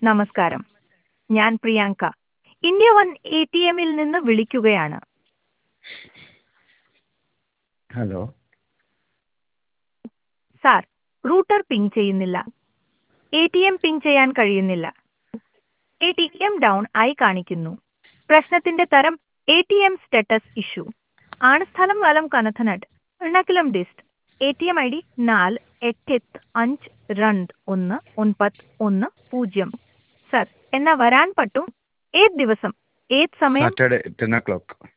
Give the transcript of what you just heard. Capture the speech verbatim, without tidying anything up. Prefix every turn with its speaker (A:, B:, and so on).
A: നമസ്കാരം. ഞാൻ Priyanka. India one A T എമ്മിൽ നിന്ന് വിളിക്കുകയാണ്.
B: ഹലോ.
A: സാർ, റൂട്ടർ പിങ് ചെയ്യുന്നില്ല. എ ടി എം പിങ് ചെയ്യാൻ കഴിയുന്നില്ല. എ ടി എം ഡൗൺ ആയി കാണിക്കുന്നു. പ്രശ്നത്തിന്റെ തരം A T M status issue ആണ്. സ്ഥലം വലം കനത്തനാട് Ernakulam dist. A T M I D നാല് എട്ട് അഞ്ച് രണ്ട് ഒന്ന് ഒൻപത് ഒന്ന് പൂജ്യം. സർ, എന്നാ വരാൻ പറ്റും? ഏത് ദിവസം, ഏത് സമയം?
B: Saturday ten O clock.